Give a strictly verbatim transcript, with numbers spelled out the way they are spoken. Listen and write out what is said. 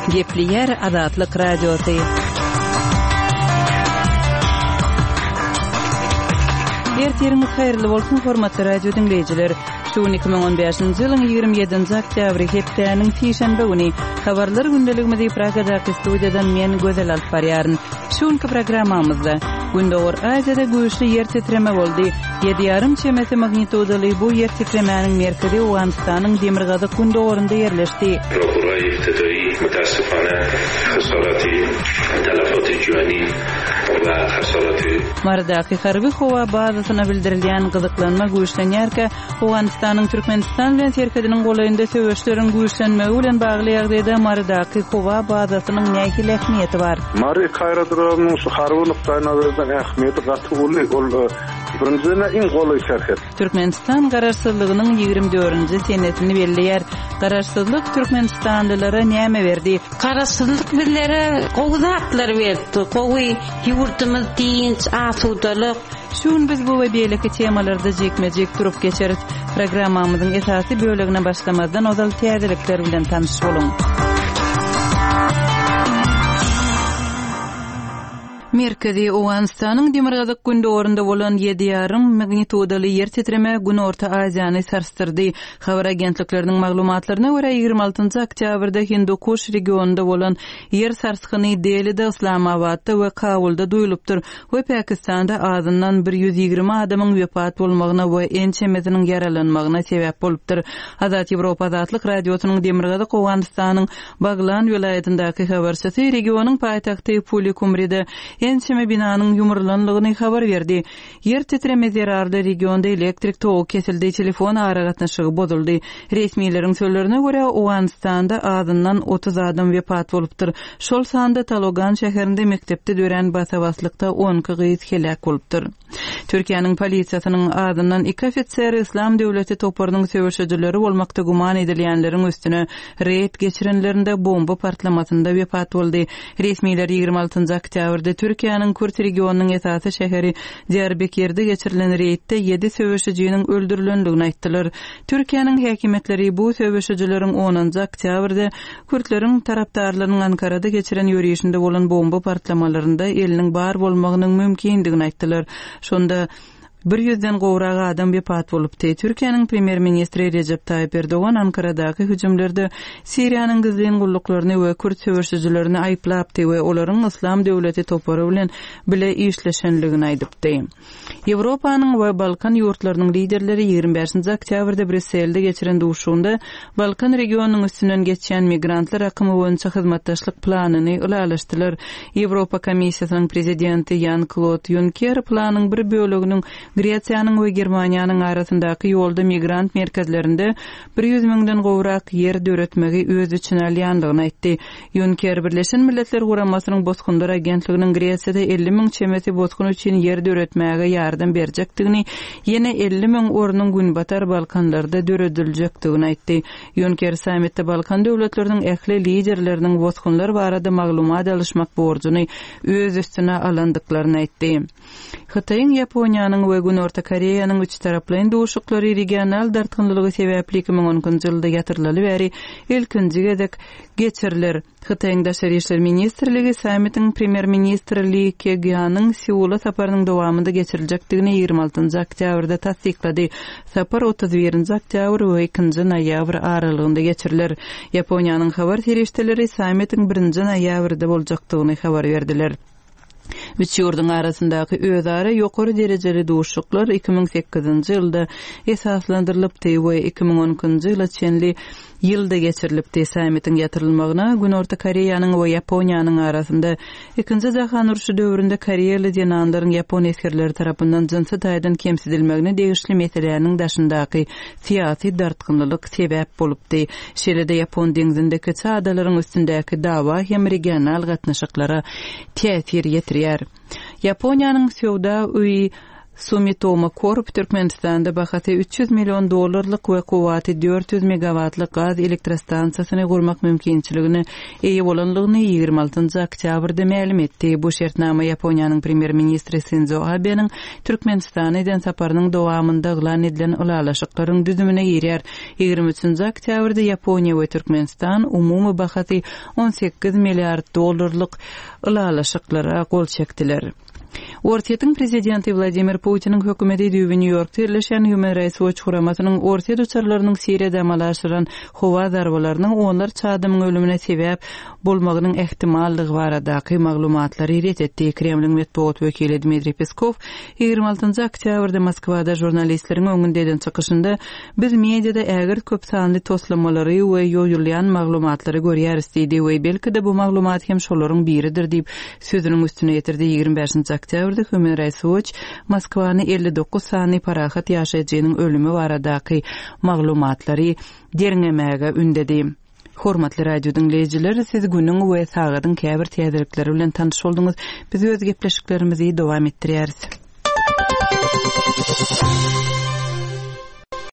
Gepli Azatlyk Radiosu. Ertirimiz hayırlı bolsun hormatly radio dinleyijiler. Şu iki bin on beşinji ýylyň ýygrimi ýedinji oktýabry hepdeniň sişenbe güni habarlar gündeligimizi Pragadaky studiýadan men Gözel alyp barýaryn. Şuňky programmamyzda Gündöwür Aziýada güýçli ýer titreme boldy. yedi ýarym çemesi magnitudaly bu ýer titremäniň merkezi Owganistanyň Demirgazyk gündöwürinde ýerleşdi. Prokuror iptidai mutassifana hasaraty talafaty jüwani we hasaraty Mardaky harby howa bazasyna bildirilýän gyzyklanma güýçlenýärkä Owganistanyň Türkmenistan bilen serkediniň golaýynda söwüşleriň güýçlenmegi bilen bagly ýagdaýda Mardaky howa bazasynyň nähili ähmiýeti bar. Mari aerodromunyň şu harby nukdaýyna berýän ähmiýeti gaty boly ol birinjine iň golaý şerhet. Türkmenistan gararsızlygynyň ýygrimi dördünji senetini belleýär. Gararsızlyk Türkmenistanlylara näme berdi? Gararsızlyk bizlere gowzatlar berdi. Gowy ýurtymyz dinç, asudalyk. Şun biz bu we beýleki temalarda jekmejek turup geçerit. Programmamyzyň esasy bölegine başlamazdan ozal täzelikler bilen tanyş boluň. Merkezi Owganistanyň Demirgazyk gündöwürinde bolan yedi ýarym magnitudaly ýer titreme gün Orta Aziýany sarstyrdy. Habar agentlikleriniň maglumatlaryna görä ýygrimi altynjy oktýabrda Hindukuş regionunda bolan ýer sarskyny Delide, Islamabadda we Kabulda duýulypdyr. We Pakistanda azyndan bir ýüz ýygrimi adamyň wepat bolmagyna we ençemeziniň ýaralanmagyna sebäp bolupdyr. Azat Ýewropa Azatlyk Radiosynyň Demirgazyk Owganistanyň Baglan welaýatyndaky habarçysy regionyň paýtagty Pulikumride ençeme binanyň ýumurlanlygyny habar berdi. Yer titreme zerarly regionda elektrik togy kesildi, telefon aragatnaşygy bozuldy. Resmiýetiň sözlerine görä Owganistanda azyndan otuz adam wepat bolupdyr. Şol sanda Talogan şäherinde mektepde dören basabaslykda on gyz helak bolupdyr. Türkiýanyň polisiýasynyň azyndan iki ofitser Islam döwleti toparynyň söwüşçileri bolmakda guman edilýänleriň üstüne reýt geçirenlerinde bomba partlamasynda wepat boldy. Resmiýetler ýygrimi altynjy oktýabrda Türkiýanyň Kürt regionunyň esasy şäheri Diyarbekirde geçirilen reýtde yedi söwüşçijiň öldürilendigini aýtdylar. Türkiýanyň häkimetleri bu söwüşçileriň onunjy oktýabrda Kürtleriň tarapdarlarynyň Ankarada geçiren ýürüýüşinde bolan bomba partlamalарында eliniň bar bolmagynyň mümkindigini aýtdylar. Şonda bir yüzden gowrak adam wepat bolupdy. Türkiýanyň premier ministri Recep Tayyip Erdogan Ankaradaky hüjümlerde Siriýanyň gizlen gullaklaryny we Kürt söwüşçilerini aýplapdy we olaryň Islam döwleti topary bilen bile işleşenligini aýdypdy. Ýewropanyň we Balkan ýurtlarynyň liderleri ýygrimi beşinji oktýabrda Brüsselde geçiren duşunda Balkan regionunyň üstünden geçen migrantlar akymy boýunça hyzmatdaşlyk planyny ulalaşdylar. Ýewropa Komissiýasynyň prezidenti Jan-Claude Juncker planyň bir böleginiň Gretsiýanyň we Germaniýanyň arasyndaky ýolda migrant merkezlerinde bir yüz miňden gowrak yer döretmegi öz içine alýandygyny aýtdy. Juncker Birleşen Milletler Guramasynyň bozgunlar agentliginiň Gretsiýada elli miň çemesi bozgun üçin yer döretmäge ýardam berjekdigini, ýene elli miň ornuň Günbatar Balkanlarda dörediljekdigini aýtdy. Juncker sammitde Balkan döwletleriniň ähli liderleriniň bozgunlar barada maglumat alışmak borcuny öz üstüne alandyklaryny aýtdy. Hytaýyň Ýaponiýanyň we Gün Orta Koreýanyň üç taraply duşuklary regional dartgynlygy sebäpli iki bin onunjy ýylda ýatyrlaly bäri ilkinji gezek geçiriler. Hytaýyň Daşary işler ministrligi sammitiň premier ministri Lee Kye-gyanyň Seula saparynyň dowamında geçiriljekdigini ýygrimi altynjy oktýabrda tasdiklady. Sapar otuz birinji oktýabr we ikinji noýabr aralygynda geçiriler. Ýaponiýanyň habar serişdeleri sammitiň birinji noýabrda boljakdygyny habar berdiler. Üç ýurdun arasyndaky özara ýokary derejeli duşuklar iki bin sekizinji ýylda esaslandyrylypdy we iki bin onunjy ýyla çenli ýylda geçirilipdi. Sammitiň ýatyrylmagyna Gün Orta Koreýanyň we Ýaponiýanyň arasynda ikinji jahan uruşy döwründe Koreýaly denanlaryň Ýapon eskerleri tarapyndan jinsy taýdan kemsidilmegine degişli meseleleriň daşyndaky syýasy dartgynlylyk sebäp bolupdy. Şeýle-de Ýapon deňizindeki çadalaryň üstündäki dawa hem regional gatnaşyklara täsir ýetirýär. Ýaponiýanyň Sewda uy Sumitomo Corp Türkmenistan'da bahati üç yüz milyon dolarlık we kuwaty dört yüz megawattlyk gaz elektrostansiýasyny gurmak mümkinçiligini eýe bolanlygyny ýygrima altynjy oktýabrda ma'lum etdi. Bu şertnama Ýaponiýanyň premier ministri Shinzo Abe'niň Türkmenistana eden saparynyň dowamynda glan edilen ulalaşyklaryň düzümine ýerýär. ýygrima üçinji oktýabrda Ýaponiýa we Türkmenistan umumy bahati on sekiz milliard dolarlyk ulalaşyklara gol çekdiler. Ortiýetiň prezidenti Vladimir Putiniň hökümeti düýbi New Yorkda ýerleşen Human Rights Watch guramasynyň Ortiýet uçarlarynyň Siriýada amalaşyran howa darbalarynyň onlar çadymyň ölümine sebäp bolmagynyň ehtimallygy baradaky maglumatlary ret etdi. Kremliň medeniýet wekili Dmitri Peskov ýygrima altynjy oktýabrda Moskwada jurnalistleriň öňünde eden çykyşynda biz mediada ägir köp sanly toslanmalary we ýoýulýan maglumatlary görýäris diýdi we belki-de bu maglumat hem şolaryň biridir diýip sözüniň üstüne ýetirdi. ýygrima beşinji oktýabrda Human Rights Watch Moskwany elli dokuz sany parahat ýaşaýjynyň ölümi baradaky maglumatlary derňemäge ündedi. Hormatly radio dinleyijiler, siz günüň we sagadyň käbir täzelikleri bilen tanyş boldyňyz. Biz öz gepleşiklerimizi dowam etdirýäris.